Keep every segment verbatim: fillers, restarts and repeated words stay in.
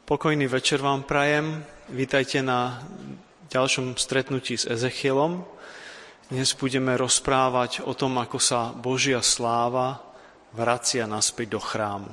Pokojný večer vám prajem. Vítajte na ďalšom stretnutí s Ezechielom. Dnes budeme rozprávať o tom, ako sa Božia sláva vracia naspäť do chrámu.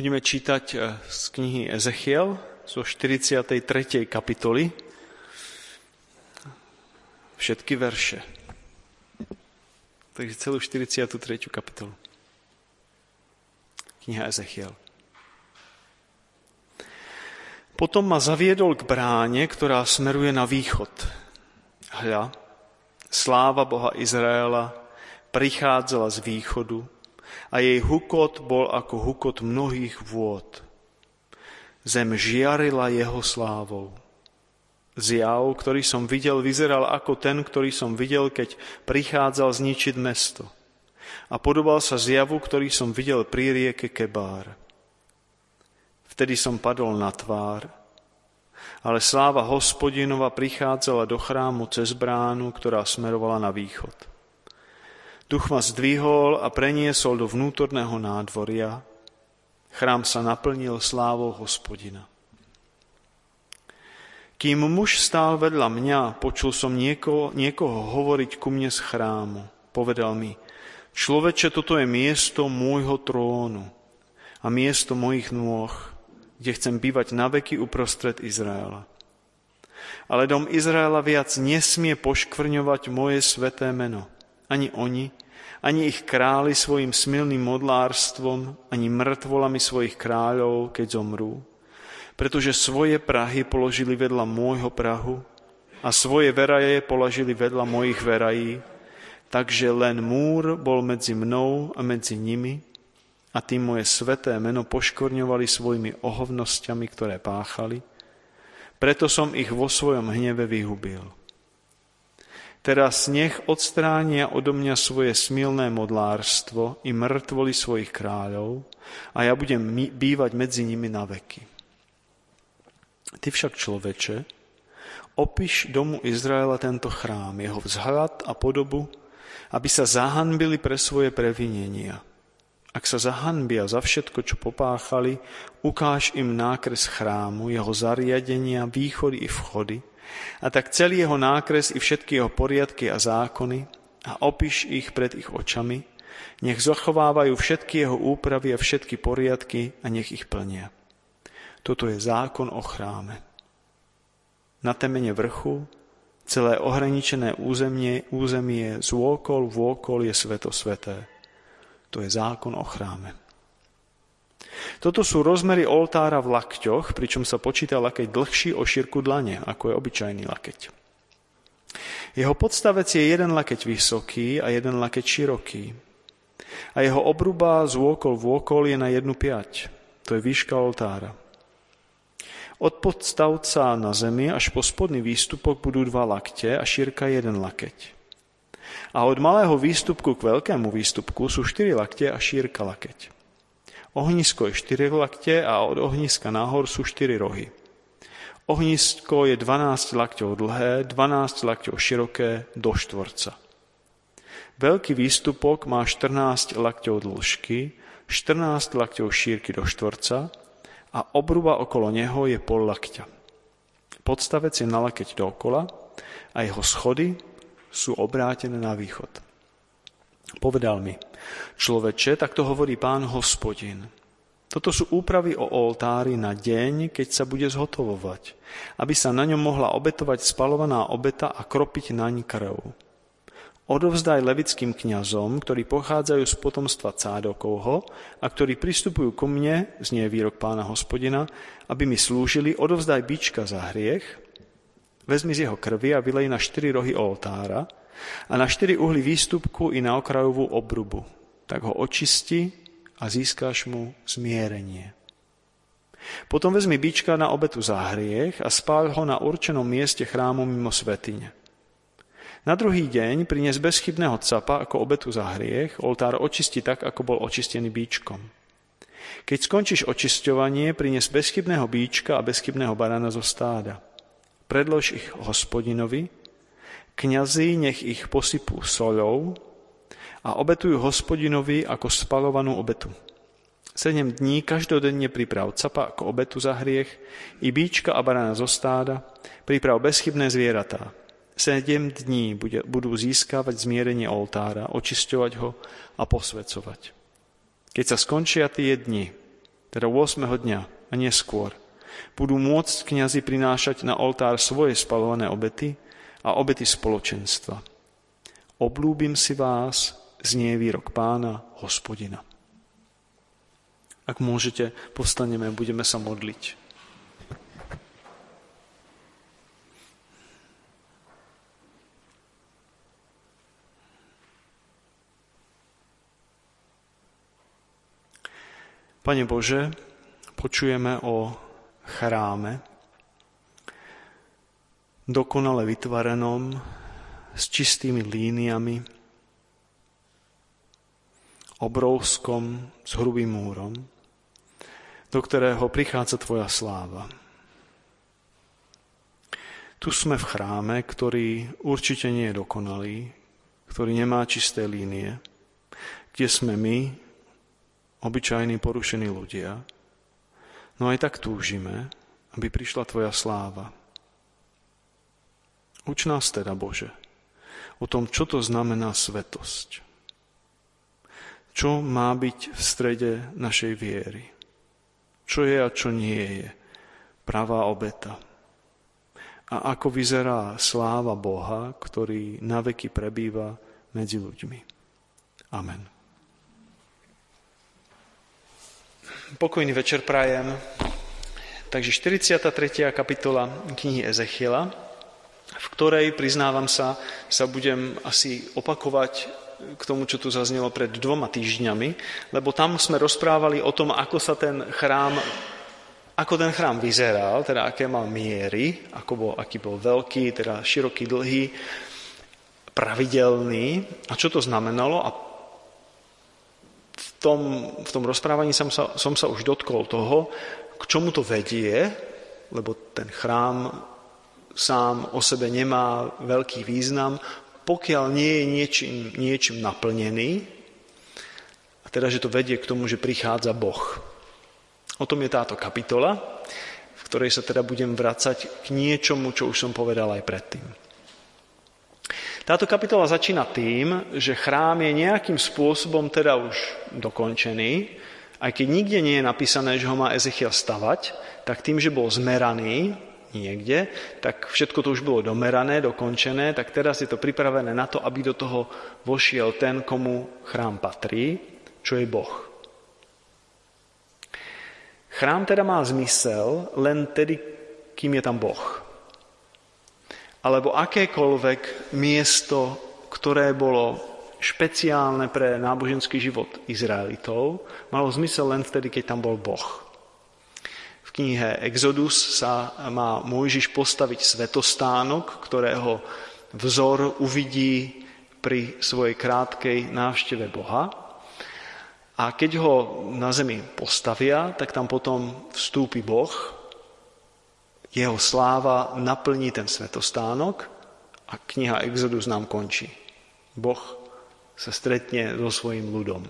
Budeme čítať z knihy Ezechiel zo štyridsiatej tretej kapitoly všetky verše. Takže celú štyridsiatu tretiu kapitolu. Kniha Ezechiel. Potom ma zaviedol k bráne, ktorá smeruje na východ. Hľa, sláva Boha Izraela prichádzala z východu a jej hukot bol ako hukot mnohých vôd. Zem žiarila jeho slávou. Zjav, ktorý som videl, vyzeral ako ten, ktorý som videl, keď prichádzal zničiť mesto. A podobal sa zjavu, ktorý som videl pri rieke Kebár. Vtedy som padol na tvár, ale sláva Hospodinova prichádzala do chrámu cez bránu, ktorá smerovala na východ. Duch ma zdvihol a preniesol do vnútorného nádvoria. Chrám sa naplnil slávou Hospodina. Kým muž stál vedľa mňa, počul som niekoho, niekoho hovoriť ku mne z chrámu. Povedal mi: Človeče, toto je miesto môjho trónu a miesto mojich nôh, kde chcem bývať naveky uprostred Izraela. Ale dom Izraela viac nesmie poškvrňovať moje sväté meno. Ani oni, ani ich králi svojim smilným modlárstvom, ani mŕtvolami svojich kráľov, keď zomrú. Pretože svoje prahy položili vedľa môjho prahu a svoje veraje položili vedľa mojich verají, takže len múr bol medzi mnou a medzi nimi a tým moje sväté meno poškvrňovali svojimi ohovnosťami, ktoré páchali. Preto som ich vo svojom hneve vyhubil. Teraz nech odstránia odo mňa svoje smilné modlárstvo i mŕtvoli svojich kráľov a ja budem bývať medzi nimi na veky. Ty však, človeče, opíš domu Izraela tento chrám, jeho vzhľad a podobu, aby sa zahanbili pre svoje previnenia. Ak sa zahanbia za všetko, čo popáchali, ukáž im nákres chrámu, jeho zariadenia, východy i vchody, a tak celý jeho nákres i všetky jeho poriadky a zákony, a opíš ich pred ich očami, nech zachovávajú všetky jeho úpravy a všetky poriadky a nech ich plnia. Toto je zákon o chráme. Na temene vrchu celé ohraničené územie, územie z vôkol vôkol je sveto sveté. To je zákon o chráme. Toto sú rozmery oltára v lakťoch, pričom sa počíta lakeť dlhší o šírku dlane, ako je obyčajný lakeť. Jeho podstavec je jeden lakeť vysoký a jeden lakeť široký. A jeho obruba z vôkol vôkol je na jednu piať. To je výška oltára. Od podstavca na zemi až po spodný výstupok budú dva lakte a šírka jeden lakeť. A od malého výstupku k veľkému výstupku sú štyri lakte a šírka lakeť. Ohnisko je štyri lakte a od ohniska nahor sú štyri rohy. Ohnisko je dvanásť lakťov dlhé, dvanásť lakťov široké do štvorca. Veľký výstupok má štrnásť lakťov dĺžky, štrnásť lakťov šírky do štvorca a obruba okolo neho je pol lakťa. Podstavec je na lakeť dookola a jeho schody sú obrátené na východ. Povedal mi: Človeče, takto hovorí Pán Hospodin. Toto sú úpravy o oltári na deň, keď sa bude zhotovovať, aby sa na ňom mohla obetovať spalovaná obeta a kropiť naň krv. Odovzdaj levickým kňazom, ktorí pochádzajú z potomstva Cádokovho a ktorí pristupujú ku mne, znie výrok Pána Hospodina, aby mi slúžili, odovzdaj bička za hriech, vezmi z jeho krvi a vylej na štyri rohy oltára a na štyri uhly výstupku i na okrajovú obrubu. Tak ho očisti a získáš mu zmierenie. Potom vezmi bička na obetu za hriech a spáľ ho na určenom mieste chrámu mimo svätyne. Na druhý deň prinies bezchybného capa ako obetu za hriech, oltár očisti tak, ako bol očistený bíčkom. Keď skončíš očisťovanie, prinies bezchybného bíčka a bezchybného barana zo stáda. Predlož ich Hospodinovi, kňazi nech ich posypú soľou a obetujú Hospodinovi ako spalovanú obetu. Sedem dní každodenne priprav capa ako obetu za hriech, i bíčka a barana zo stáda, priprav bezchybné zvieratá. Sedem dní budú získavať zmierenie oltára, očisťovať ho a posväcovať. Keď sa skončia tie dni, teda ôsmeho dňa a neskôr, budú môcť kňazi prinášať na oltár svoje spalované obety a obety spoločenstva. Obľúbim si vás, znie výrok Pána, Hospodina. Ak môžete, povstaneme, budeme sa modliť. Pane Bože, počujeme o chráme, dokonale vytvorenom, s čistými líniami, obrovskom, s hrubým múrom, do ktorého prichádza Tvoja sláva. Tu sme v chráme, ktorý určite nie je dokonalý, ktorý nemá čisté línie, kde sme my, obyčajní porušení ľudia, no aj tak túžime, aby prišla Tvoja sláva. Uč nás teda, Bože, o tom, čo to znamená svetosť. Čo má byť v strede našej viery. Čo je a čo nie je pravá obeta. A ako vyzerá sláva Boha, ktorý naveky prebýva medzi ľuďmi. Amen. Pokojný večer prajem. Takže štyridsiata tretia kapitola knihy Ezechiela, v ktorej, priznávam sa, sa budem asi opakovať k tomu, čo tu zaznelo pred dvoma týždňami, lebo tam sme rozprávali o tom, ako sa ten chrám, ako ten chrám vyzeral, teda aké mal miery, ako bol, aký bol veľký, teda široký, dlhý, pravidelný a čo to znamenalo. A v tom, v tom rozprávaní som sa, som sa už dotkol toho, k čomu to vedie, lebo ten chrám sám o sebe nemá veľký význam, pokiaľ nie je niečím, niečím naplnený, a teda, že to vedie k tomu, že prichádza Boh. O tom je táto kapitola, v ktorej sa teda budem vracať k niečomu, čo už som povedal aj predtým. Táto kapitola začína tým, že chrám je nejakým spôsobom teda už dokončený, aj keď nikde nie je napísané, že ho má Ezechiel stavať, tak tým, že bol zmeraný niekde, tak všetko to už bolo domerané, dokončené, tak teraz je to pripravené na to, aby do toho vošiel ten, komu chrám patrí, čo je Boh. Chrám teda má zmysel len tedy, kým je tam Boh. Alebo akékoľvek miesto, ktoré bolo špeciálne pre náboženský život Izraelitov, malo zmysel len vtedy, keď tam bol Boh. V knihe Exodus sa má Mojžiš postaviť svetostánok, ktorého vzor uvidí pri svojej krátkej návšteve Boha. A keď ho na zemi postavia, tak tam potom vstúpi Boh, jeho sláva naplní ten svetostánok a kniha Exodus nám končí. Boh sa stretne so svojím ľudom.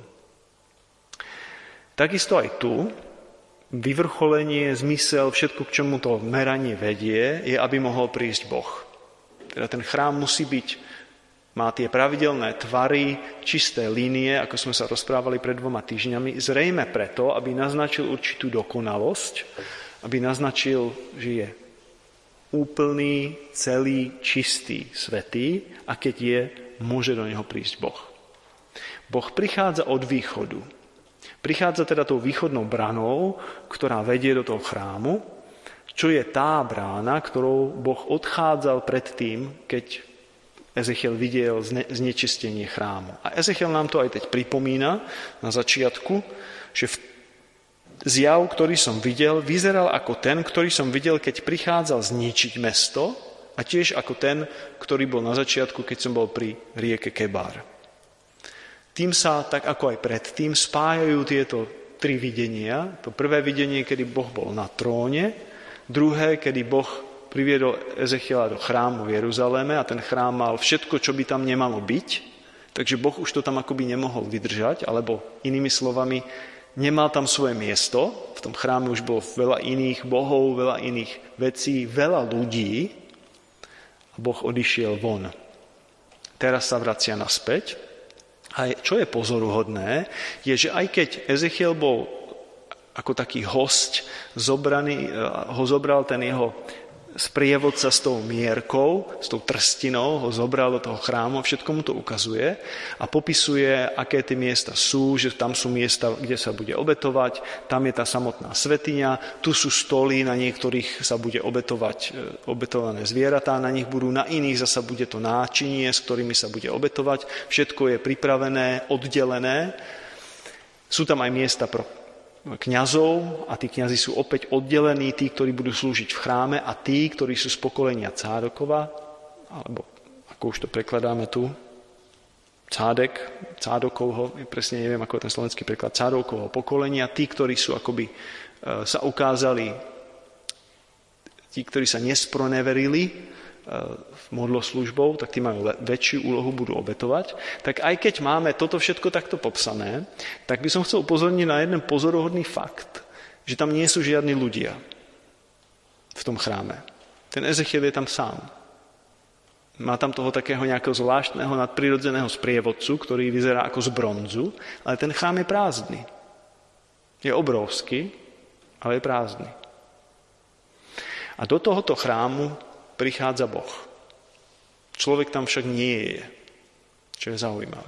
Takisto aj tu vyvrcholenie, zmysel, všetko, k čomu to meranie vedie, je, aby mohol prísť Boh. Teda ten chrám musí byť, má tie pravidelné tvary, čisté línie, ako sme sa rozprávali pred dvoma týždňami, zrejme preto, aby naznačil určitú dokonalosť, aby naznačil, že je úplný, celý, čistý, svätý a keď je, môže do neho prísť Boh. Boh prichádza od východu. Prichádza teda tou východnou branou, ktorá vedie do toho chrámu, čo je tá brána, ktorou Boh odchádzal predtým, keď Ezechiel videl znečistenie chrámu. A Ezechiel nám to aj teď pripomína na začiatku, že v zjav, ktorý som videl, vyzeral ako ten, ktorý som videl, keď prichádzal zničiť mesto a tiež ako ten, ktorý bol na začiatku, keď som bol pri rieke Kebár. Tým sa, tak ako aj predtým, spájajú tieto tri videnia. To prvé videnie, kedy Boh bol na tróne, druhé, kedy Boh priviedol Ezechiela do chrámu v Jeruzaléme a ten chrám mal všetko, čo by tam nemalo byť, takže Boh už to tam akoby nemohol vydržať, alebo inými slovami, nemal tam svoje miesto, v tom chráme už bolo veľa iných bohov, veľa iných vecí, veľa ľudí a Boh odišiel von. Teraz sa vracia naspäť. A čo je pozoruhodné, je, že aj keď Ezechiel bol ako taký hosť zobraný, ho zobral ten jeho sprievodca s tou mierkou, s tou trstinou, ho zobral do toho chrámu, všetko mu to ukazuje a popisuje, aké tie miesta sú, že tam sú miesta, kde sa bude obetovať, tam je tá samotná svätyňa, tu sú stoly, na niektorých sa bude obetovať obetované zvieratá, na nich budú, na iných zasa bude to náčinie, s ktorými sa bude obetovať, všetko je pripravené, oddelené. Sú tam aj miesta pro kňazov a tí kňazi sú opäť oddelení, tí, ktorí budú slúžiť v chráme a tí, ktorí sú z pokolenia Cádokova, alebo ako už to prekladáme tu, Cádek, Cádokovho, presne neviem, ako je ten slovenský preklad, Cádokovho pokolenia, tí, ktorí sú akoby sa ukázali, tí, ktorí sa nesproneverili modloslužbou, tak tí majú väčšiu úlohu, budú obetovať. Tak aj keď máme toto všetko takto popsané, tak by som chcel upozorniť na jeden pozoruhodný fakt, že tam nie sú žiadni ľudia v tom chráme. Ten Ezechiel je tam sám. Má tam toho takého nejakého zvláštneho nadprirodzeného sprievodcu, ktorý vyzerá ako z bronzu, ale ten chrám je prázdny. Je obrovský, ale je prázdny. A do tohoto chrámu prichádza Boh. Človek tam však nie je, čo je zaujímavé.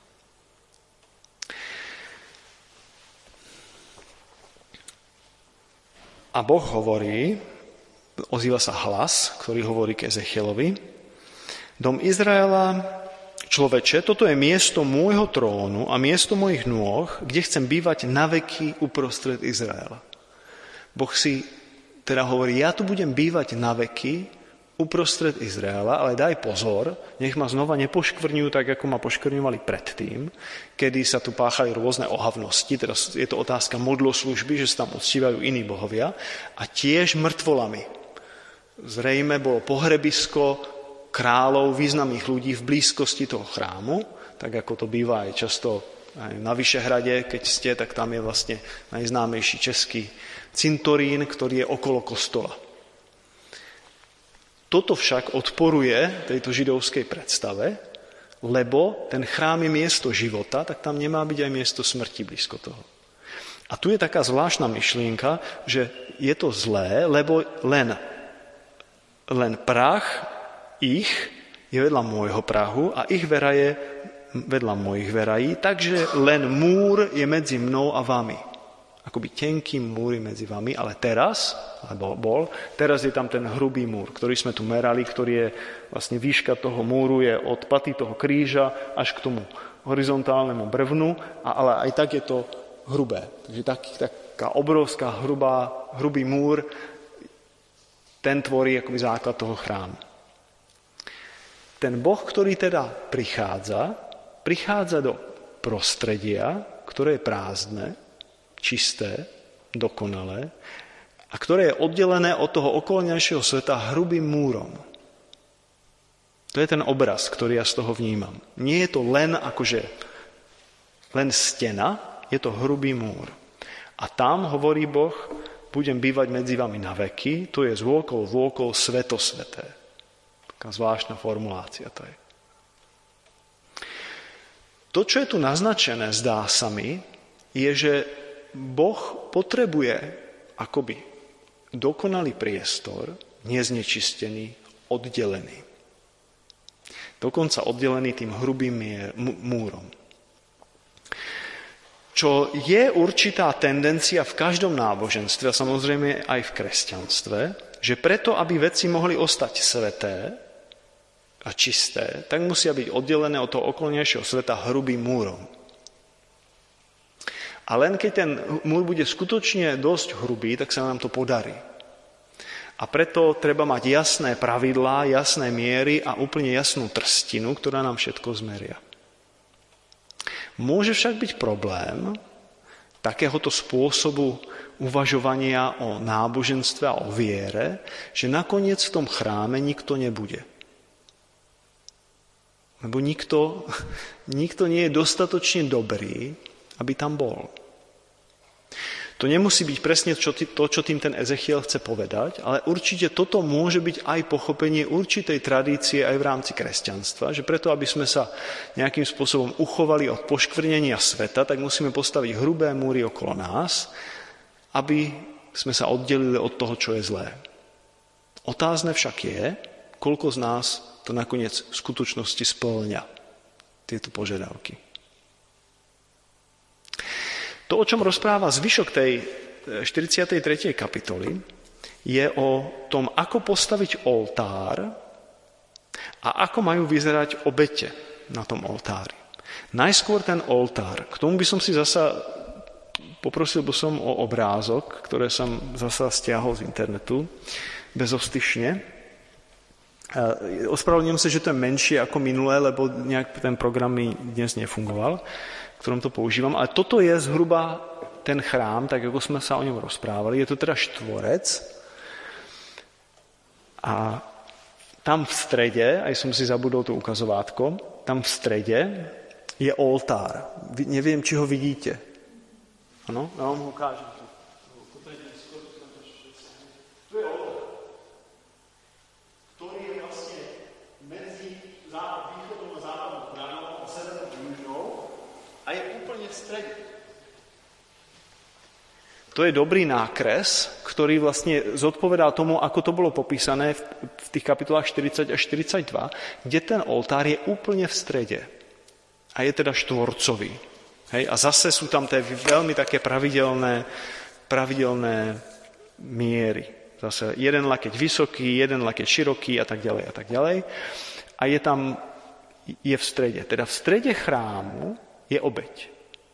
A Boh hovorí, ozýva sa hlas, ktorý hovorí k Ezechielovi: Dom Izraela, človeče, toto je miesto môjho trónu a miesto mojich nôh, kde chcem bývať naveky uprostred Izraela. Boh si teda hovorí, ja tu budem bývať naveky uprostred Izraela, ale daj pozor, nech ma znova nepoškvrňujú tak, ako ma poškvrňovali predtým, kedy sa tu páchali rôzne ohavnosti, teraz je to otázka modloslužby, že sa tam uctívajú iní bohovia, a tiež mŕtvolami. Zrejme bolo pohrebisko kráľov, významných ľudí v blízkosti toho chrámu, tak ako to býva aj často aj na Vyšehrade, keď ste, tak tam je vlastne najznámejší český cintorín, ktorý je okolo kostola. Toto však odporuje tejto židovskej predstave, lebo ten chrám je miesto života, tak tam nemá byť aj miesto smrti blízko toho. A tu je taká zvláštna myšlienka, že je to zlé, lebo len, len prach ich je vedľa môjho prahu a ich vera je vedľa mojich verají, takže len múr je medzi mnou a vami. Akoby tenký múr medzi vami, ale teraz, alebo bol, teraz je tam ten hrubý múr, ktorý sme tu merali, ktorý je vlastne výška toho múru je od paty toho kríža až k tomu horizontálnemu brvnu, ale aj tak je to hrubé. Takže tak, taká obrovská hrubá, hrubý múr, ten tvorí akoby základ toho chrámu. Ten Boh, ktorý teda prichádza, prichádza do prostredia, ktoré je prázdne, čisté, dokonalé a ktoré je oddelené od toho okolnejšieho sveta hrubým múrom. To je ten obraz, ktorý ja z toho vnímam. Nie je to len akože len stena, je to hrubý múr. A tam, hovorí Boh, budem bývať medzi vami na veky, to je zvôkol vôkol svetosveté. Taká zvláštna formulácia to je. To, čo je tu naznačené, zdá sa mi, je, že Boh potrebuje akoby dokonalý priestor, neznečistený, oddelený. Dokonca oddelený tým hrubým múrom. Čo je určitá tendencia v každom náboženstve, a samozrejme aj v kresťanstve, že preto, aby veci mohli ostať sveté a čisté, tak musia byť oddelené od toho okolnejšieho sveta hrubým múrom. A len keď ten múr bude skutočne dosť hrubý, tak sa nám to podarí. A preto treba mať jasné pravidlá, jasné miery a úplne jasnú trstinu, ktorá nám všetko zmeria. Môže však byť problém takéhoto spôsobu uvažovania o náboženstve a o viere, že nakoniec v tom chráme nikto nebude. Lebo nikto, nikto nie je dostatočne dobrý, aby tam bol. To nemusí byť presne to, čo tým ten Ezechiel chce povedať, ale určite toto môže byť aj pochopenie určitej tradície aj v rámci kresťanstva, že preto, aby sme sa nejakým spôsobom uchovali od poškvrnenia sveta, tak musíme postaviť hrubé múry okolo nás aby sme sa oddelili od toho, čo je zlé. Otázne však je, koľko z nás to nakoniec v skutočnosti spĺňa tieto požiadavky. To, o čom rozpráva zvyšok tej štyridsiatej tretej kapitoly, je o tom, ako postaviť oltár a ako majú vyzerať obete na tom oltári. Najskôr ten oltár. K tomu by som si zasa, poprosil by som o obrázok, ktoré som zasa stiahol z internetu, bezostyšne. Ospravedlňujem sa, že to je menšie ako minulé, lebo nejak ten program mi dnes nefungoval, v ktorom to používam. Ale toto je zhruba ten chrám, tak ako sme sa o ňom rozprávali. Je to teda štvorec. A tam v strede, aj som si zabudol to ukazovátko, tam v strede je oltár. Neviem, či ho vidíte. Áno? Ja vám ho ukážem. Tu je oltár, ktorý je vlastne medzi východnou a západnou branou a severnou a južnou a je úplne v strede. To je dobrý nákres, ktorý vlastne zodpovedá tomu, ako to bolo popísané v tých kapitolách štyridsať až štyridsaťdva, kde ten oltár je úplne v strede. A je teda štvorcový. Hej? A zase sú tam tie veľmi také pravidelné, pravidelné miery. Zase jeden lakeť vysoký, jeden lakeť široký a tak ďalej a tak ďalej. A je tam, je v strede. Teda v strede chrámu je obeť.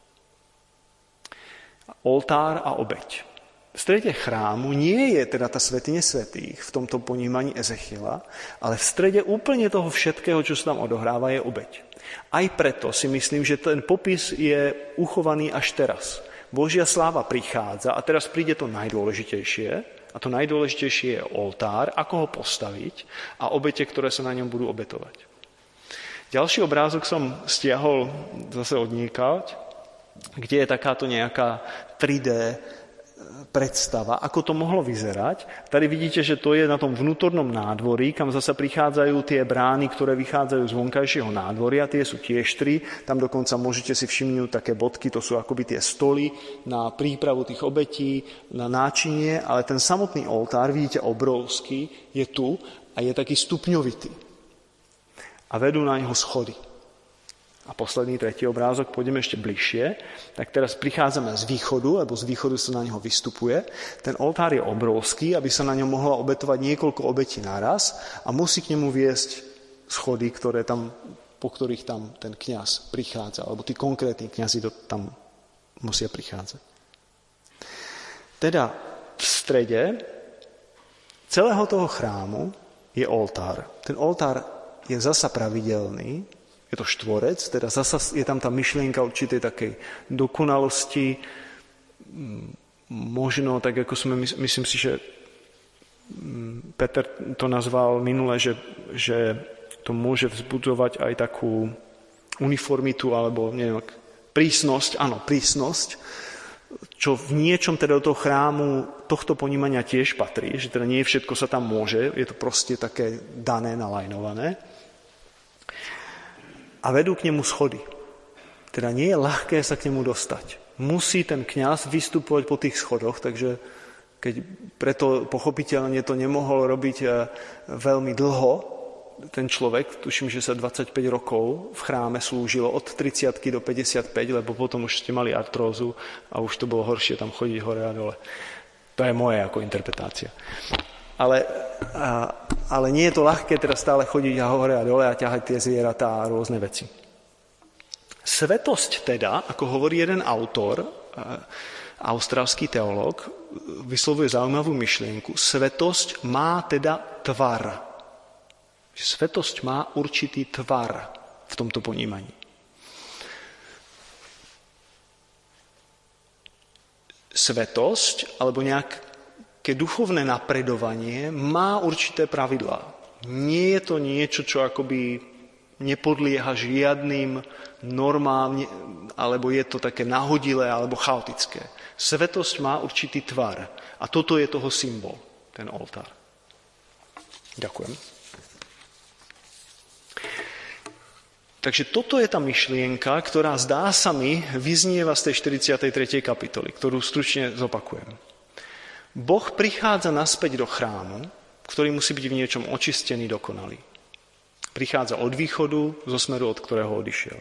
Oltár a obeť. V strede chrámu nie je teda tá svätyne svätých v tomto ponímaní Ezechiela, ale v strede úplne toho všetkého, čo sa tam odohráva, je obeť. Aj preto si myslím, že ten popis je uchovaný až teraz. Božia sláva prichádza a teraz príde to najdôležitejšie a to najdôležitejšie je oltár, ako ho postaviť a obete, ktoré sa na ňom budú obetovať. Ďalší obrázok som stiahol zase odniekať, kde je takáto nejaká tri dé predstava, ako to mohlo vyzerať. Tady vidíte, že to je na tom vnútornom nádvorí, kam zase prichádzajú tie brány, ktoré vychádzajú z vonkajšieho nádvoria, tie sú tiež tri, tam dokonca môžete si všimnúť také bodky, to sú akoby tie stoly na prípravu tých obetí, na náčinie, ale ten samotný oltár, vidíte, obrovský, je tu a je taký stupňovitý. A vedú na neho schody. A posledný, tretí obrázok, pôjdeme ešte bližšie, tak teraz prichádzame z východu, lebo z východu sa na neho vystupuje. Ten oltár je obrovský, aby sa na ňom mohlo obetovať niekoľko obetí naraz a musí k nemu viesť schody, ktoré tam, po ktorých tam ten kňaz prichádza, alebo tí konkrétni kňazi tam musia prichádzať. Teda v strede celého toho chrámu je oltár. Ten oltár je zasa pravidelný, je to štvorec, teda zasa je tam tá myšlienka určitej takej dokonalosti, možno tak, ako sme, myslím si, že Peter to nazval minule, že, že to môže vzbudzovať aj takú uniformitu, alebo neviem, prísnosť, áno, prísnosť, čo v niečom teda do toho chrámu tohto ponímania tiež patrí, že teda nie všetko sa tam môže, je to proste také dané, nalajnované. A vedú k nemu schody. Teda nie je ľahké sa k nemu dostať. Musí ten kňaz vystupovať po tých schodoch, takže keď preto pochopiteľne to nemohol robiť veľmi dlho, ten človek, tuším, že sa dvadsaťpäť rokov v chráme slúžilo od tridsiatky do päťdesiatpäť, lebo potom už ste mali artrózu a už to bolo horšie tam chodiť hore a dole. To je moje ako interpretácia. Ale, a, ale nie je to ľahké teda stále chodiť a hore a dole a ťahať tie zvieratá a rôzne veci. Svetosť teda, ako hovorí jeden autor, austrálsky teológ, vyslovuje zaujímavú myšlienku. Svetosť má teda tvar. Svetosť má určitý tvar v tomto ponímaní. Svetosť, alebo nejaké duchovné napredovanie má určité pravidlá. Nie je to niečo, čo akoby nepodlieha žiadnym normám, alebo je to také nahodilé alebo chaotické. Svetosť má určitý tvar. A toto je toho symbol, ten oltár. Ďakujem. Takže toto je tá myšlienka, ktorá zdá sa mi vyznieva z tej štyridsiatej tretej kapitoly, ktorú stručne zopakujem. Boh prichádza naspäť do chrámu, ktorý musí byť v niečom očistený, dokonalý. Prichádza od východu, zo smeru, od ktorého odišiel.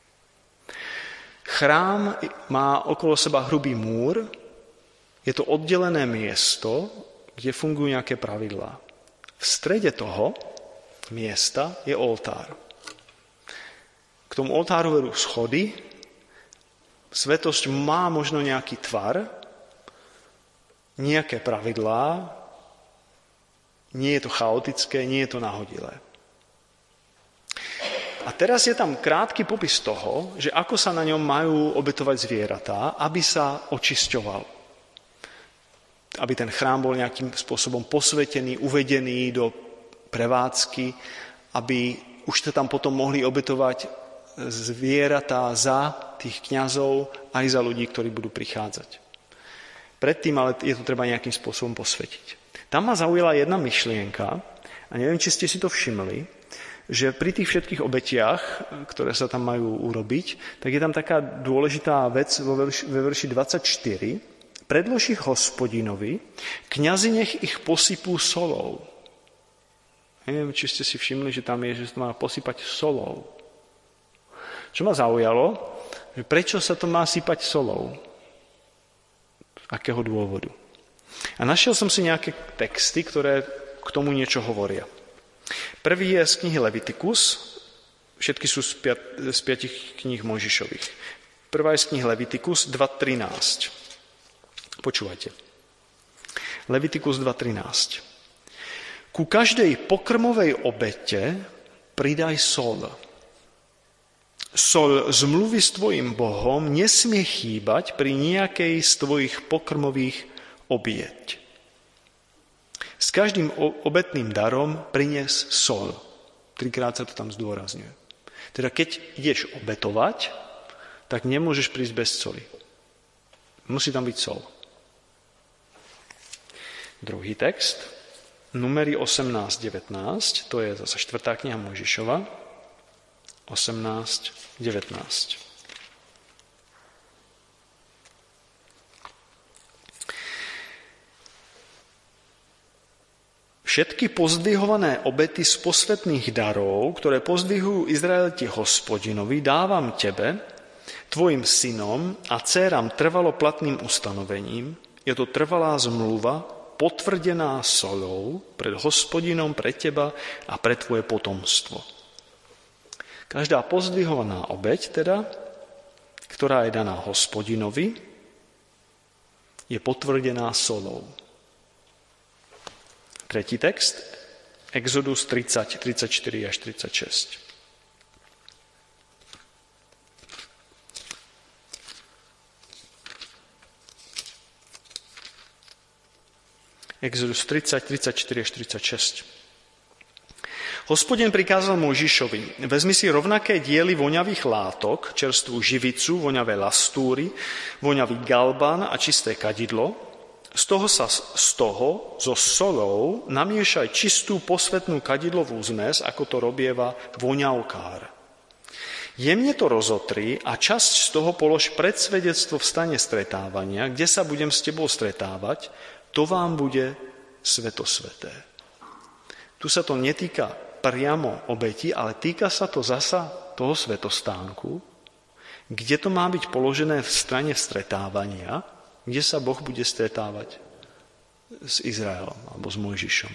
Chrám má okolo seba hrubý múr, je to oddelené miesto, kde fungujú nejaké pravidlá. V strede toho miesta je oltár. K tomu oltáru vedú schody, svätosť má možno nejaký tvar, nejaké pravidlá, nie je to chaotické, nie je to nahodilé. A teraz je tam krátky popis toho, že ako sa na ňom majú obetovať zvieratá, aby sa očisťoval. Aby ten chrám bol nejakým spôsobom posvetený, uvedený do prevádzky, aby už sa tam potom mohli obetovať zvieratá za tých kňazov aj za ľudí, ktorí budú prichádzať. Predtým ale je to treba nejakým spôsobom posvetiť. Tam ma zaujala jedna myšlienka, a neviem, či ste si to všimli, že pri tých všetkých obetiach, ktoré sa tam majú urobiť, tak je tam taká dôležitá vec vo verši, vo verši dvadsaťštyri. Predlož ich Hospodinovi, kňazi nech ich posypú solou. Neviem, či ste si všimli, že tam je, že sa to má posypať solou. Čo ma zaujalo, že prečo sa to má sypať solou? Z akého dôvodu? A našiel som si nejaké texty, ktoré k tomu niečo hovoria. Prvý je z knihy Levitikus, všetky sú z, piat, z piatich kníh Mojžišových. Prvá je z knihy Levitikus dva trinásť. Počúvajte. Levitikus dva trinásť. Ku každej pokrmovej obete pridaj sol. Sol zmluvy s tvojim Bohom nesmie chýbať pri nejakej z tvojich pokrmových obieť. S každým obetným darom prinies sol. Trikrát sa to tam zdôrazňuje. Teda keď ideš obetovať, tak nemôžeš prísť bez soli. Musí tam byť sol. Druhý text, Númery osemnásť devätnásť, to je zase štvrtá kniha Mojžišova, osemnásť devätnásť. Všetky pozdvihované obety z posvätných darov, ktoré pozdvihujú Izraeliti Hospodinovi, dávam tebe, tvojim synom a dcéram trvalo platným ustanovením. Je to trvalá zmluva, potvrdená solou pred Hospodinom, pre teba a pre tvoje potomstvo. Každá pozdvihovaná obeť, teda, ktorá je daná Hospodinovi, je potvrdená solou. Tretí text, Exodus tridsať, tridsaťštyri až tridsaťšesť. Exodus tridsať, tridsaťštyri až tridsaťšesť. Hospodin prikázal Mojžišovi, vezmi si rovnaké diely voňavých látok, čerstvú živicu, voňavé lastúry, voňavý galban a čisté kadidlo. Z toho sa z toho, so solou, namiešaj čistú posvätnú kadidlovú zmes, ako to robieva voňavkár. Jemne to rozotri a časť z toho polož pred svedectvo v stane stretávania, kde sa budem s tebou stretávať, to vám bude svetosveté. Tu sa to netýka priamo obeti, ale týka sa to zasa toho svetostánku, kde to má byť položené v strane stretávania, kde sa Boh bude stretávať s Izraelom alebo s Mojžišom.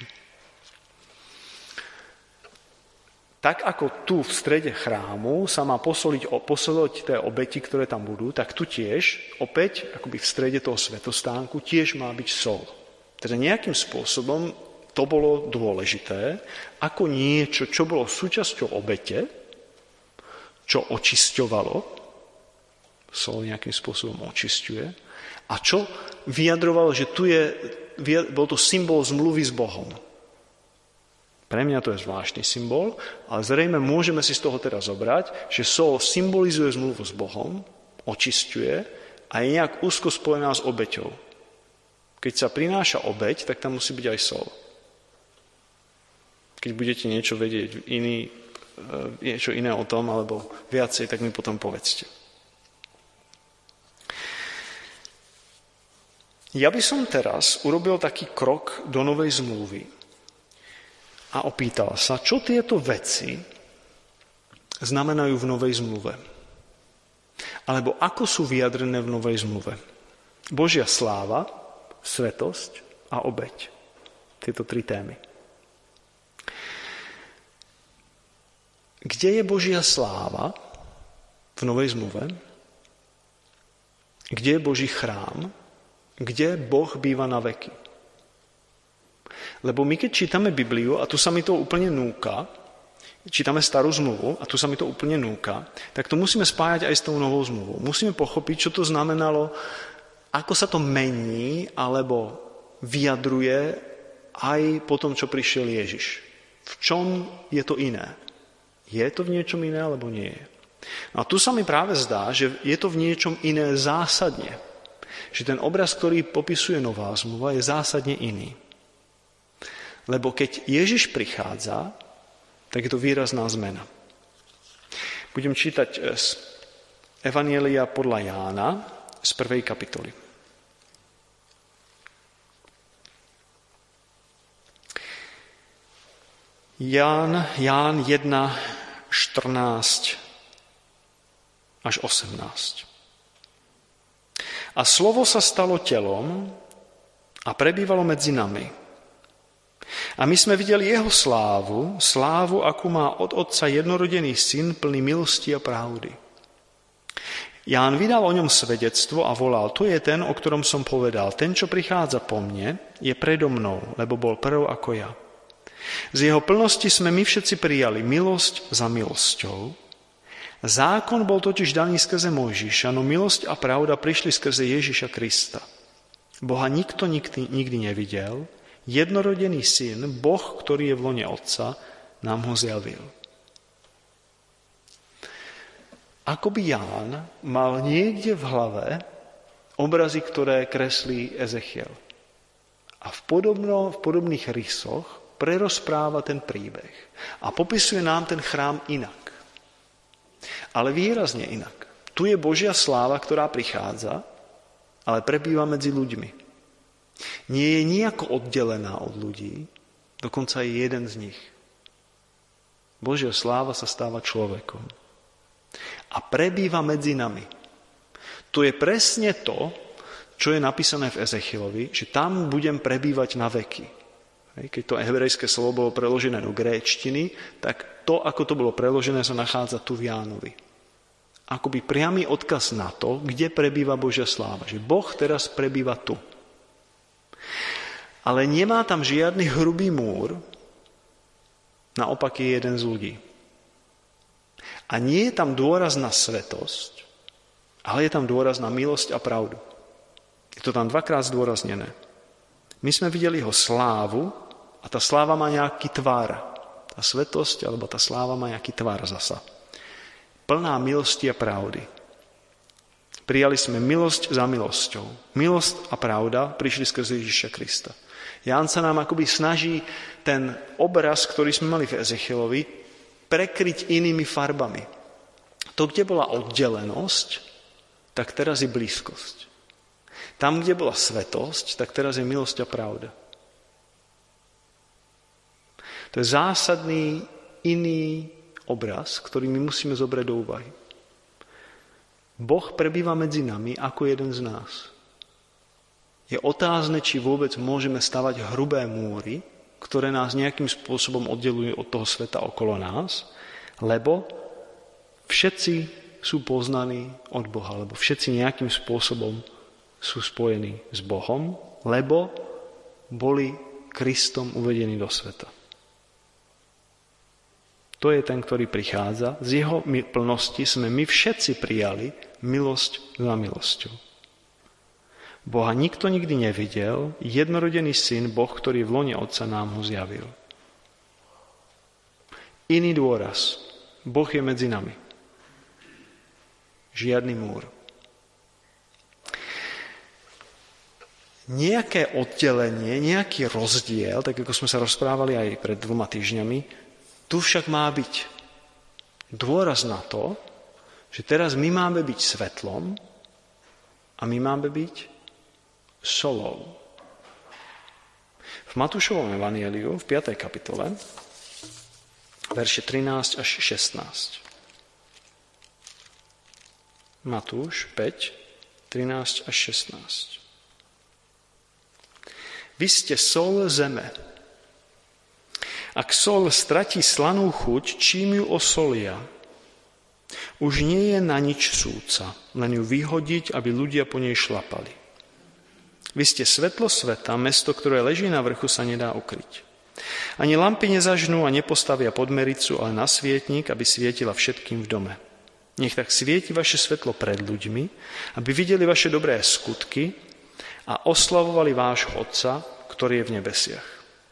Tak ako tu v strede chrámu sa má posoliť, posoliť tie obeti, ktoré tam budú, tak tu tiež, opäť, akoby v strede toho svetostánku, tiež má byť sol. Teda nejakým spôsobom to bolo dôležité, ako niečo, čo bolo súčasťou obete, čo očisťovalo, sol nejakým spôsobom očisťuje, a čo vyjadrovalo, že tu je, bol to symbol zmluvy s Bohom. Pre mňa to je zvláštny symbol, ale zrejme môžeme si z toho teraz zobrať, že sol symbolizuje zmluvu s Bohom, očisťuje a je nejak úzko spojená s obeťou. Keď sa prináša obeť, tak tam musí byť aj sol. Keď budete niečo vedieť iný, niečo iné o tom, alebo viacej, tak mi potom povedzte. Ja by som teraz urobil taký krok do novej zmluvy a opýtal sa, čo tieto veci znamenajú v novej zmluve. Alebo ako sú vyjadrené v novej zmluve. Božia sláva, svetosť a obeť. Tieto tri témy. Kde je Božia sláva v novej zmluve? Kde je Boží chrám? Kde Boh býva na veky? Lebo my, keď čítame Bibliu, a tu sa mi to úplne núka, čítame starú zmluvu, a tu sa mi to úplne núka, tak to musíme spájať aj s tou novou zmluvou. Musíme pochopiť, čo to znamenalo, ako sa to mení, alebo vyjadruje aj po tom, čo prišiel Ježiš. V čom je to iné? Je to v niečom iné, alebo nie je? No a tu sa mi práve zdá, že je to v niečom iné zásadne. Že ten obraz, ktorý popisuje nová zmluva, je zásadne iný. Lebo keď Ježiš prichádza, tak je to výrazná zmena. Budem čítať z Evanjelia podľa Jána z prvej kapitoly. Ján, Ján jedna, štrnásť až osemnásť. A slovo sa stalo telom a prebývalo medzi nami. A my sme videli jeho slávu, slávu, akú má od Otca jednorodený syn, plný milosti a pravdy. Ján vydal o ňom svedectvo a volal, to je ten, o ktorom som povedal, ten, čo prichádza po mne, je predo mnou, lebo bol prv ako ja. Z jeho plnosti sme my všetci prijali milosť za milosťou. Zákon bol totiž daný skrze Mojžiša, no milosť a pravda prišli skrze Ježiša Krista. Boha nikto nikdy, nikdy nevidel, jednorodený syn, Boh, ktorý je v lone Otca, nám ho zjavil. Ako by Ján mal niekde v hlave obrazy, ktoré kreslí Ezechiel. A v, podobno, v podobných rysoch prerozpráva ten príbeh. A popisuje nám ten chrám inak. Ale výrazne inak. Tu je Božia sláva, ktorá prichádza, ale prebýva medzi ľuďmi. Nie je nijako oddelená od ľudí, dokonca je jeden z nich. Božia sláva sa stáva človekom. A prebýva medzi nami. To je presne to, čo je napísané v Ezechielovi, že tam budem prebývať na veky. Keď to hebrejské slovo bolo preložené do gréčtiny, tak to, ako to bolo preložené, sa nachádza tu v Jánovi. Akoby priamy odkaz na to, kde prebýva Božia sláva. Že Boh teraz prebýva tu. Ale nemá tam žiadny hrubý múr, naopak je jeden z ľudí. A nie je tam dôraz na svetosť, ale je tam dôraz na milosť a pravdu. Je to tam dvakrát zdôraznené. My sme videli jeho slávu a tá sláva má nejaký tvar. Tá svetosť alebo tá sláva má nejaký tvar zasa. Plná milosti a pravdy. Prijali sme milosť za milosťou. Milosť a pravda prišli skrze Ježiša Krista. Ján sa nám akoby snaží ten obraz, ktorý sme mali v Ezechielovi, prekryť inými farbami. To, kde bola oddelenosť, tak teraz je blízkosť. Tam, kde bola svetosť, tak teraz je milosť a pravda. To je zásadný iný obraz, ktorý my musíme zobrať do úvahy. Boh prebýva medzi nami ako jeden z nás. Je otázne, či vôbec môžeme stavať hrubé múry, ktoré nás nejakým spôsobom oddelujú od toho sveta okolo nás, lebo všetci sú poznaní od Boha, lebo všetci nejakým spôsobom sú spojení s Bohom, lebo boli Kristom uvedení do sveta. To je ten, ktorý prichádza. Z jeho plnosti sme my všetci prijali milosť za milosťou. Boha nikto nikdy nevidel, jednorodený syn, Boh, ktorý v lone Otca nám ho zjavil. Iný dôraz. Boh je medzi nami. Žiadny múr. Nejaké oddelenie, nejaký rozdiel, tak ako sme sa rozprávali aj pred dvoma týždňami, tu však má byť dôraz na to, že teraz my máme byť svetlom a my máme byť solou. V Matúšovom evanjeliu v piatej kapitole, verše trinásť až šestnásť. Matúš päť, trinásť až šestnásť. Vy ste sol zeme. Ak sol stratí slanú chuť, čím ju osolia? Už nie je na nič súca, len ju vyhodiť, aby ľudia po nej šlapali. Vy ste svetlo sveta, mesto, ktoré leží na vrchu, sa nedá ukryť. Ani lampy nezažnú a nepostavia pod mericu, ale na svietnik, aby svietila všetkým v dome. Nech tak svieti vaše svetlo pred ľuďmi, aby videli vaše dobré skutky a oslavovali vášho Otca, ktorý je v nebesiach.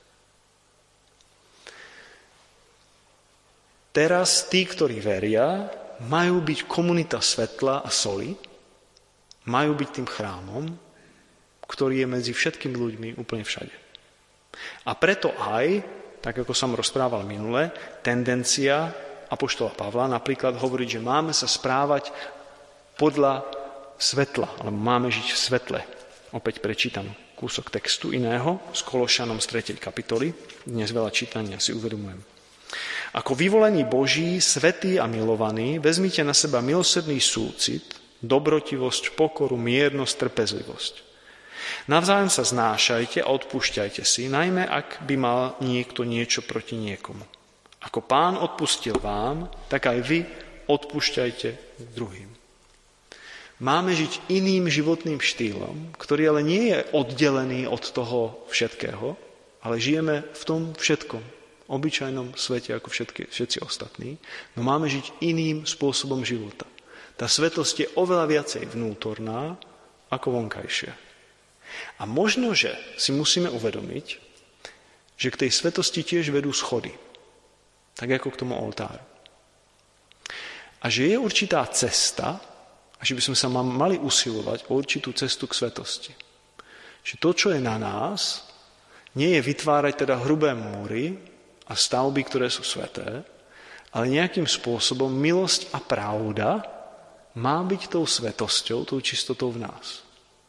Teraz tí, ktorí veria, majú byť komunita svetla a soli, majú byť tým chrámom, ktorý je medzi všetkými ľuďmi úplne všade. A preto aj, tak ako som rozprával minule, tendencia apoštola Pavla napríklad hovoriť, že máme sa správať podľa svetla, alebo máme žiť v svetle. Opäť prečítam kúsok textu iného z Kološanom z tretej kapitoly. Dnes veľa čítania si uvedomujem. Ako vyvolení Boží, svätí a milovaní, vezmite na seba milosrdný súcit, dobrotivosť, pokoru, miernosť, trpezlivosť. Navzájom sa znášajte a odpúšťajte si, najmä ak by mal niekto niečo proti niekomu. Ako Pán odpustil vám, tak aj vy odpúšťajte druhým. Máme žiť iným životným štýlom, ktorý ale nie je oddelený od toho všetkého, ale žijeme v tom všetkom, obyčajnom svete ako všetky, všetci ostatní, no máme žiť iným spôsobom života. Tá svetosť je oveľa viacej vnútorná ako vonkajšia. A možno, že si musíme uvedomiť, že k tej svetosti tiež vedú schody, tak ako k tomu oltáru. A že je určitá cesta, a že by sme sa mali usilovať o určitú cestu k svetosti. Že to, čo je na nás, nie je vytvárať teda hrubé múry a stavby, ktoré sú sveté, ale nejakým spôsobom milosť a pravda má byť tou svetosťou, tou čistotou v nás.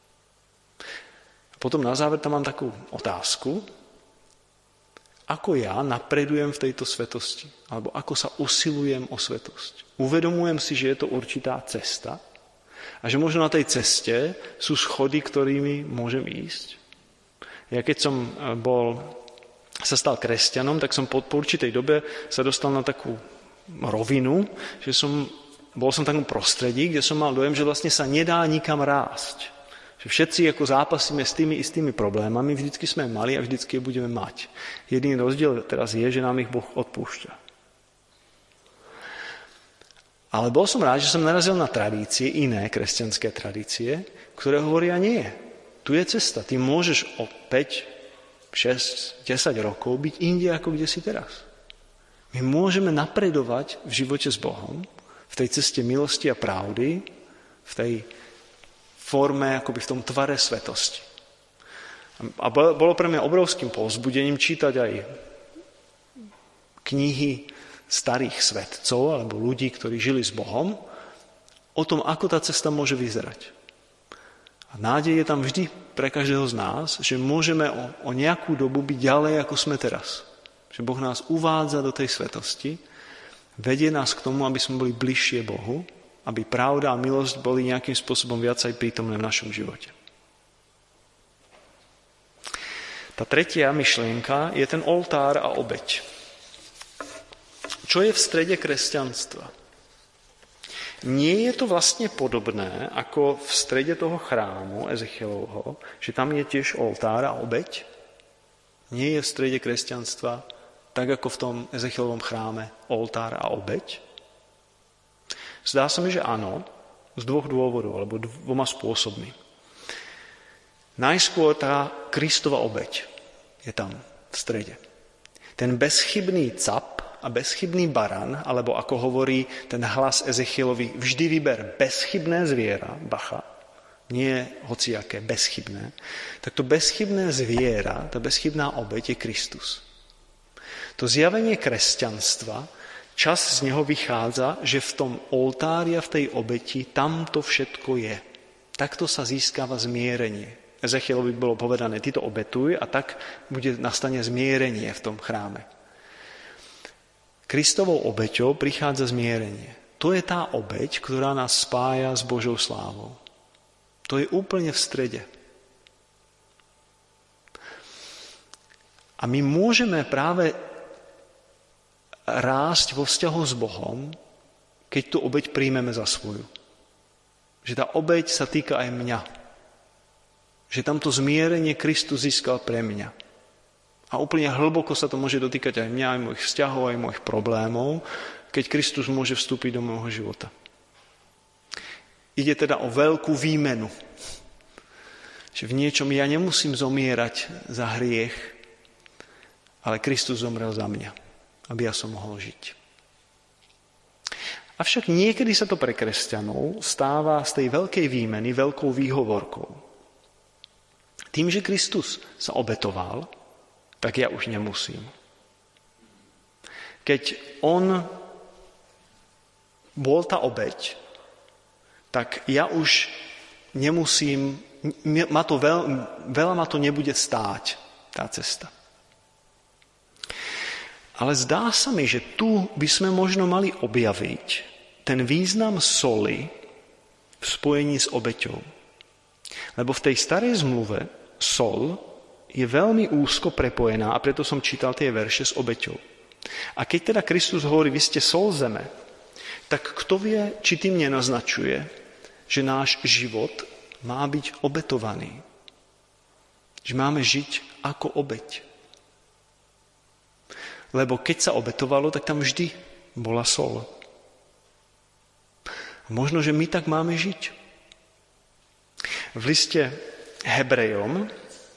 A potom na záver tam mám takú otázku, ako ja napredujem v tejto svetosti, alebo ako sa usilujem o svetosť. Uvedomujem si, že je to určitá cesta a že možno na tej ceste sú schody, ktorými môžem ísť. Ja keď som bol, sa stal kresťanom, tak som po, po určitej dobe sa dostal na takú rovinu, že som, bol som v takom prostredí, kde som mal dojem, že vlastne sa nedá nikam rásť. Že všetci ako zápasíme s tými istými problémami, vždycky sme mali a vždycky je budeme mať. Jediný rozdiel teraz je, že nám ich Boh odpúšťa. Ale bol som rád, že som narazil na tradície, iné kresťanské tradície, ktoré hovoria nie. Tu je cesta. Ty môžeš o päť, šesť, desať rokov byť inde, ako kde si teraz. My môžeme napredovať v živote s Bohom, v tej ceste milosti a pravdy, v tej forme, akoby v tom tvare svetosti. A bolo pre mňa obrovským povzbudením čítať aj knihy starých svetcov alebo ľudí, ktorí žili s Bohom, o tom, ako tá cesta môže vyzerať. A nádej je tam vždy pre každého z nás, že môžeme o, o nejakú dobu byť ďalej, ako sme teraz. Že Boh nás uvádza do tej svetosti, vedie nás k tomu, aby sme boli bližšie Bohu, aby pravda a milosť boli nejakým spôsobom viac aj prítomné v našom živote. Tá tretia myšlienka je ten oltár a obeť. Čo je v strede kresťanstva? Nie je to vlastne podobné ako v strede toho chrámu Ezechielovho, že tam je tiež oltár a obeť? Nie je v strede kresťanstva tak ako v tom Ezechielovom chráme oltár a obeť? Zdá sa mi, že áno, z dvoch dôvodov, alebo dvoma spôsobmi. Najskôr tá Kristova obeť je tam v strede. Ten bezchybný cap a bezchybný baran, alebo ako hovorí ten hlas Ezechielovi, vždy vyber bezchybné zviera, bacha, nie hociaké, bezchybné, tak to bezchybné zviera, tá bezchybná obeť je Kristus. To zjavenie kresťanstva, čas z neho vychádza, že v tom oltári a v tej obeti tam to všetko je. Takto sa získava zmierenie. Ezechielovi bolo povedané, ty to obetuj a tak bude nastane zmierenie v tom chráme. Kristovou obeťou prichádza zmierenie. To je tá obeť, ktorá nás spája s Božou slávou. To je úplne v strede. A my môžeme práve rásť vo vzťahu s Bohom, keď tú obeť príjmeme za svoju. Že tá obeť sa týka aj mňa. Že tamto zmierenie Kristus získal pre mňa. A úplne hlboko sa to môže dotýkať aj mňa, aj mojich vzťahov, aj mojich problémov, keď Kristus môže vstúpiť do môjho života. Ide teda o veľkú výmenu. Že v niečom ja nemusím zomierať za hriech, ale Kristus zomrel za mňa, aby ja som mohol žiť. Avšak niekedy sa to pre kresťanov stáva z tej veľkej výmeny veľkou výhovorkou. Tým, že Kristus sa obetoval, tak ja už nemusím. Keď on bol tá obeť, tak ja už nemusím, ma to veľ, veľa ma to nebude stáť, tá cesta. Ale zdá sa mi, že tu by sme možno mali objaviť ten význam soli v spojení s obeťou. Lebo v tej starej zmluve sol je veľmi úzko prepojená a preto som čítal tie verše s obeťou. A keď teda Kristus hovorí, vy ste sol zeme, tak kto vie, či tým nenaznačuje, že náš život má byť obetovaný. Že máme žiť ako obeť. Lebo keď sa obetovalo, tak tam vždy bola sol. Možno, že my tak máme žiť. V liste Hebrejom,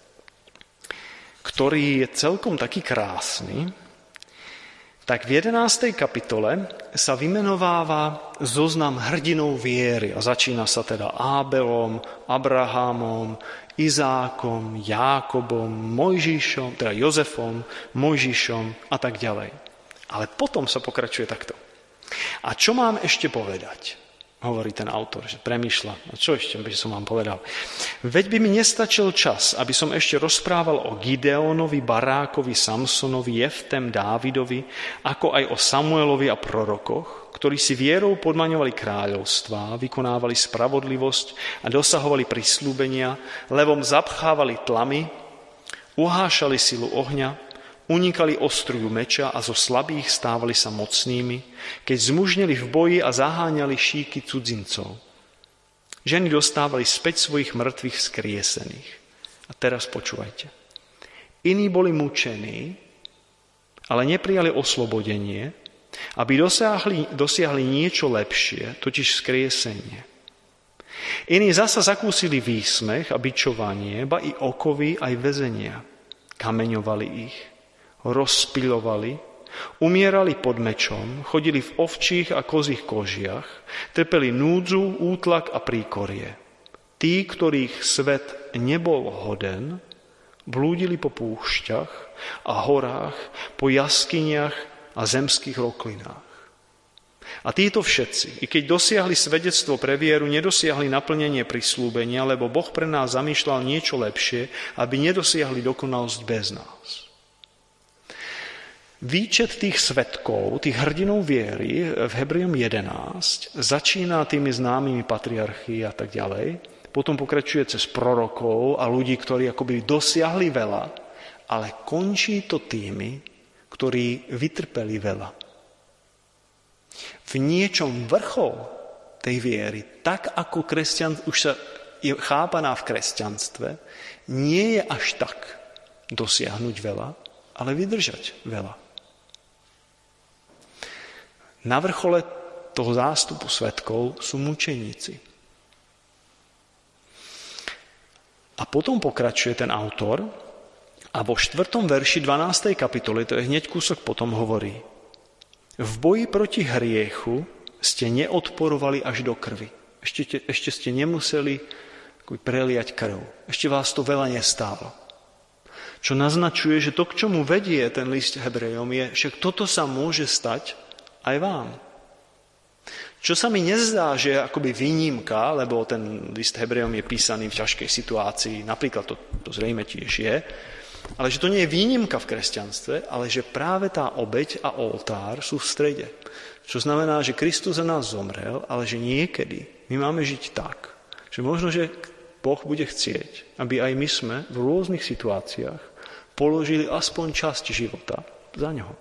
ktorý je celkom taký krásny, tak v jedenástej kapitole sa vymenováva zoznam hrdinov viery a začína sa teda Ábelom, Abrahamom, Izákom, Jákobom, Mojžišom, teda Jozefom, Mojžišom a tak ďalej. Ale potom sa pokračuje takto. A čo mám ešte povedať? Hovorí ten autor, že premýšľa. A čo ešte by som vám povedal? Veď by mi nestačil čas, aby som ešte rozprával o Gideonovi, Barákovi, Samsonovi, Jeftem, Dávidovi, ako aj o Samuelovi a prorokoch, ktorí si vierou podmaňovali kráľovstvá, vykonávali spravodlivosť a dosahovali prisľúbenia, levom zapchávali tlamy, uhášali silu ohňa, unikali ostruju meča a zo slabých stávali sa mocnými, keď zmužnili v boji a zaháňali šíky cudzincov. Ženy dostávali späť svojich mŕtvych vzkriesených. A teraz počúvajte. Iní boli mučení, ale neprijali oslobodenie, aby dosiahli, dosiahli niečo lepšie, totiž vzkriesenie. Iní zasa zakúsili výsmech a bičovanie, ba i okovy aj väzenia. Kameňovali ich, rozpiľovali, umierali pod mečom, chodili v ovčích a kozích kožiach, trpeli núdzu, útlak a príkorie. Tí, ktorých svet nebol hoden, blúdili po púšťach a horách, po jaskyniach a zemských roklinách. A títo všetci, i keď dosiahli svedectvo pre vieru, nedosiahli naplnenie prisľúbenia, lebo Boh pre nás zamýšľal niečo lepšie, aby nedosiahli dokonalosť bez nás. Výčet tých svedkov, tých hrdinov viery v Hebrejom jedenásť začína tými známymi patriarchy a tak ďalej, potom pokračuje cez prorokov a ľudí, ktorí akoby dosiahli veľa, ale končí to tými, ktorí vytrpeli veľa. V niečom vrchol tej viery, tak ako kresťan už sa je chápaná v kresťanstve, nie je až tak dosiahnuť veľa, ale vydržať veľa. Na vrchole toho zástupu svedkov sú mučeníci. A potom pokračuje ten autor a vo štvrtom verši dvanástej kapitoly, to je hneď kúsok potom, hovorí: v boji proti hriechu ste neodporovali až do krvi. Ešte, ešte ste nemuseli preliať krv. Ešte vás to veľa nestálo. Čo naznačuje, že to, k čomu vedie ten list Hebrejom, je, že toto sa môže stať aj vám. Čo sa mi nezdá, že je akoby výnimka, lebo ten list Hebrejom je písaný v ťažkej situácii, napríklad to, to zrejme tiež je, ale že to nie je výnimka v kresťanstve, ale že práve tá obeť a oltár sú v strede. Čo znamená, že Kristus za nás zomrel, ale že niekedy my máme žiť tak, že možno, že Boh bude chcieť, aby aj my sme v rôznych situáciách položili aspoň časť života za ňoho.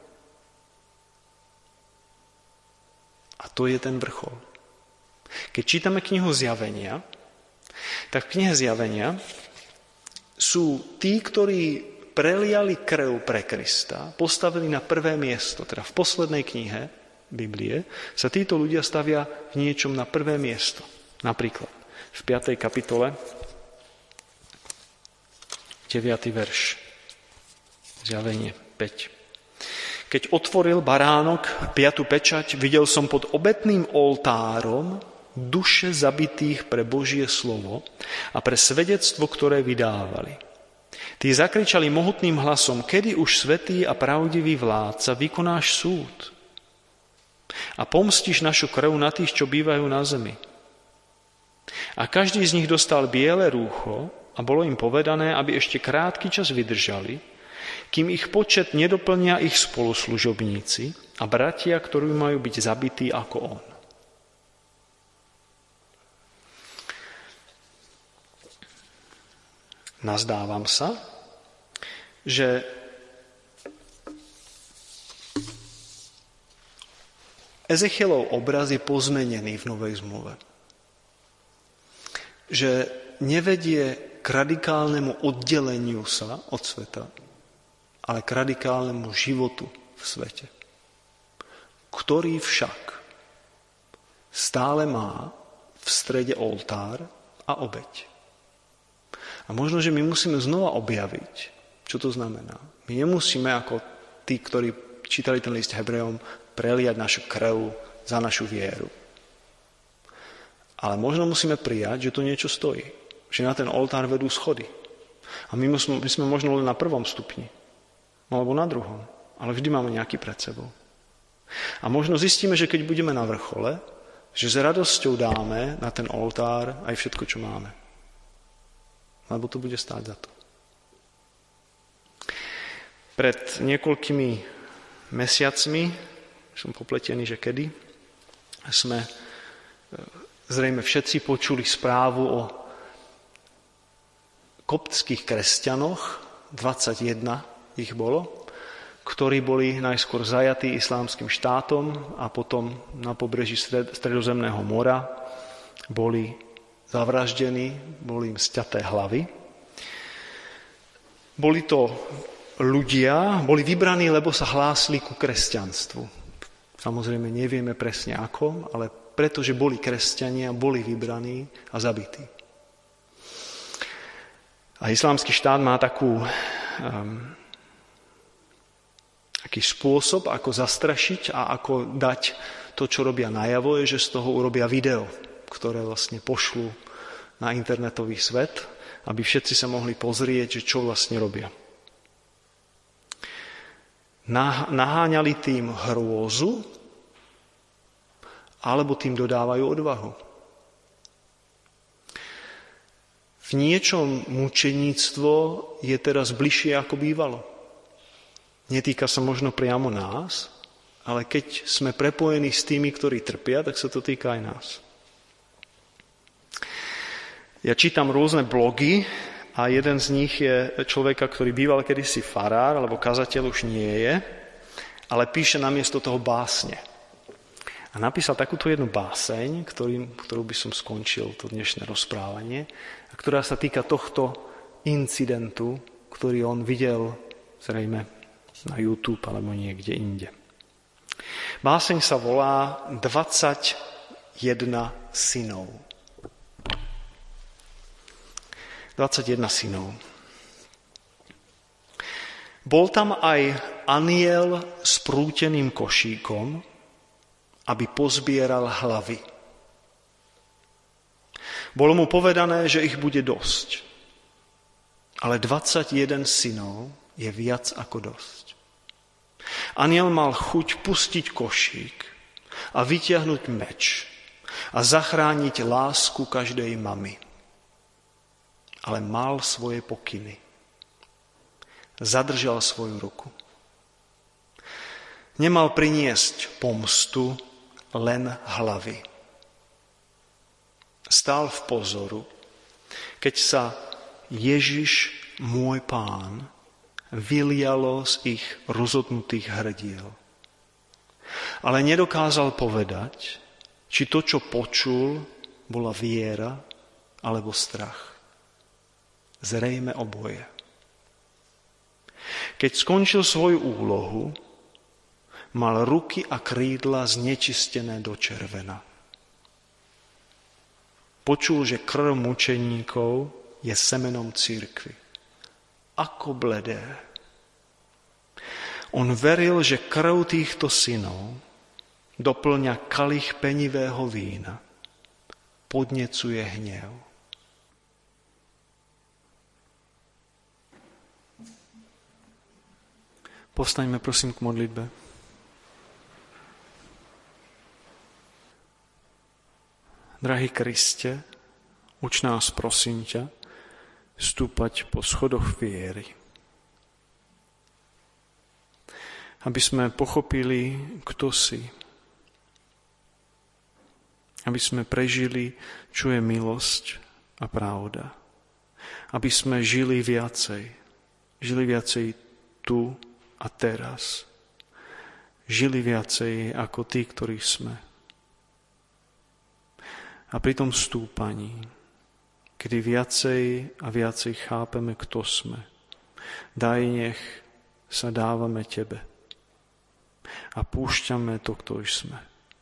A to je ten vrchol. Keď čítame knihu Zjavenia, tak v knihe Zjavenia sú tí, ktorí preliali krv pre Krista, postavili na prvé miesto, teda v poslednej knihe Biblie, sa títo ľudia stavia v niečom na prvé miesto. Napríklad v piatej kapitole, deviaty verš, Zjavenie päť. Keď otvoril baránok piatu pečať, videl som pod obetným oltárom duše zabitých pre Božie slovo a pre svedectvo, ktoré vydávali. Tí zakričali mohutným hlasom, kedy už svätý a pravdivý vládca vykonáš súd a pomstíš našu krv na tých, čo bývajú na zemi. A každý z nich dostal biele rúcho a bolo im povedané, aby ešte krátky čas vydržali, kým ich počet nedoplnia ich spoluslužobníci a bratia, ktorí majú byť zabití ako on. Nazdávam sa, že Ezechielov obraz je pozmenený v Novej zmluve. Že nevedie k radikálnemu oddeleniu sa od sveta, ale k radikálnemu životu v svete, ktorý však stále má v strede oltár a obeť. A možno, že my musíme znova objaviť, čo to znamená. My nemusíme, ako tí, ktorí čítali ten list Hebrejom, preliať našu krv za našu vieru. Ale možno musíme prijať, že to niečo stojí. Že na ten oltár vedú schody. A my, musíme, my sme možno len na prvom stupni. Alebo na druhom. Ale vždy máme nejaký pred sebou. A možno zistíme, že keď budeme na vrchole, že s radosťou dáme na ten oltár aj všetko, čo máme. Lebo to bude stáť za to. Pred niekoľkými mesiacmi, som popletený, že kedy, sme zrejme všetci počuli správu o koptských kresťanoch, dvadsaťjeden ich bolo, ktorí boli najskôr zajatí islámskym štátom a potom na pobreží stred, Stredozemného mora boli zavraždení, boli im sťaté hlavy. Boli to ľudia, boli vybraní, lebo sa hlásili ku kresťanstvu. Samozrejme nevieme presne ako, ale pretože boli kresťania, boli vybraní a zabití. A islámsky štát má takú... Um, Aký spôsob, ako zastrašiť a ako dať to, čo robia najavo, je, že z toho urobia video, ktoré vlastne pošlú na internetový svet, aby všetci sa mohli pozrieť, že čo vlastne robia. Naháňali tým hrôzu, alebo tým dodávajú odvahu. V niečom mučeníctvo je teraz bližšie, ako bývalo. Netýka sa možno priamo nás, ale keď sme prepojení s tými, ktorí trpia, tak sa to týka aj nás. Ja čítam rôzne blogy a jeden z nich je človeka, ktorý býval kedysi farár, alebo kazateľ už nie je, ale píše namiesto toho básne. A napísal takúto jednu báseň, ktorý, ktorú by som skončil to dnešné rozprávanie, a ktorá sa týka tohto incidentu, ktorý on videl zrejme na YouTube alebo niekde inde. Báseň sa volá dvadsaťjeden synov. dvadsaťjeden synov. Bol tam aj anjel s prúteným košíkom, aby pozbieral hlavy. Bolo mu povedané, že ich bude dosť. Ale dvadsaťjeden synov je viac ako dosť. Anjel mal chuť pustiť košík a vytiahnuť meč a zachrániť lásku každej mamy. Ale mal svoje pokyny. Zadržal svoju ruku. Nemal priniesť pomstu, len hlavy. Stál v pozoru, keď sa Ježiš, môj Pán, vylialo z ich rozhodnutých hrdiel. Ale nedokázal povedať, či to, čo počul, bola viera alebo strach. Zrejme oboje. Keď skončil svoju úlohu, mal ruky a krídla znečistené do červena. Počul, že krv mučeníkov je semenom cirkvi. Ako bledé. On veril, že krv týchto synov doplňa kalich penivého vína, podnecuje hnev. Povstaňme prosím k modlitbe. Drahý Kriste, uč nás, prosím ťa, stúpať po schodoch viery. Aby sme pochopili, kto si. Aby sme prežili, čo je milosť a pravda. Aby sme žili viacej. Žili viacej tu a teraz. Žili viacej ako tí, ktorí sme. A pri tom stúpaní, kedy viacej a viacej chápeme, kto sme, daj nech sa dávame Tebe a púšťame to, kto sme.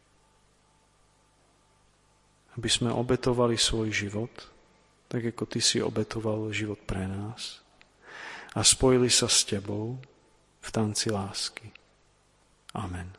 Aby sme obetovali svoj život, tak ako Ty si obetoval život pre nás a spojili sa s Tebou v tanci lásky. Amen.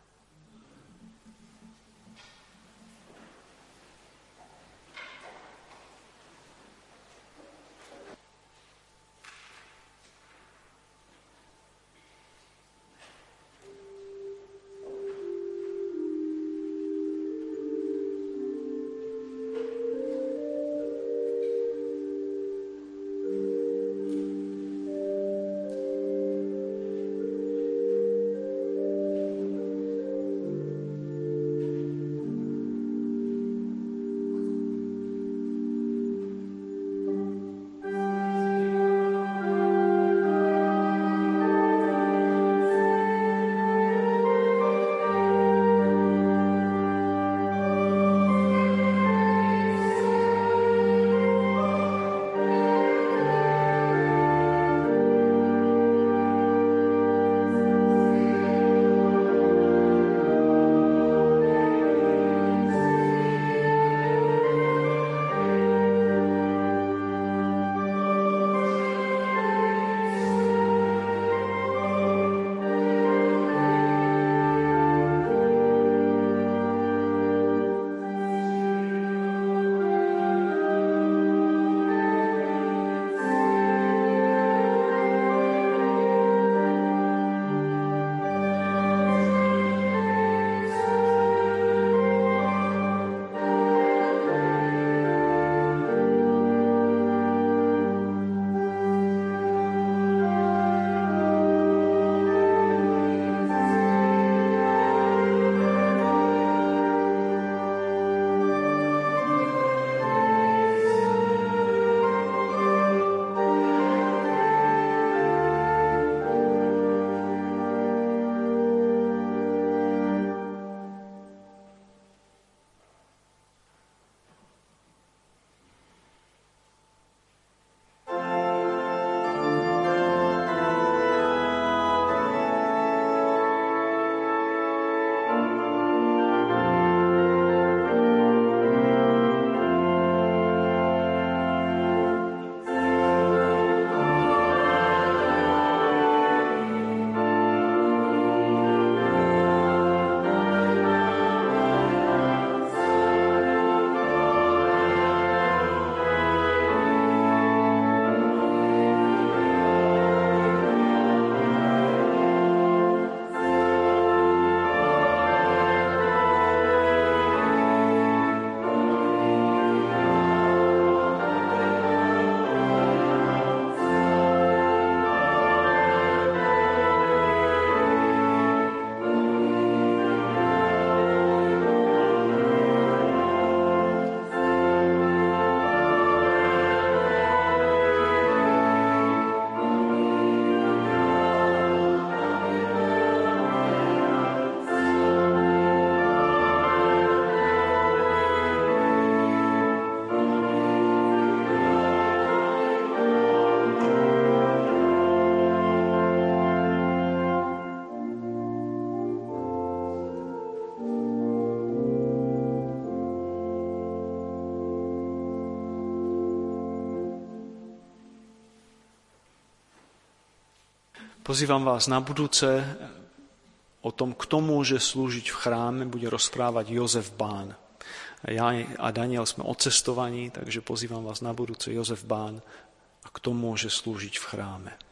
Pozývam vás na budúce, o tom, kto môže slúžiť v chráme, bude rozprávať Jozef Bán. Ja a Daniel sme odcestovaní, takže pozývam vás na budúce Jozef Bán a kto môže slúžiť v chráme.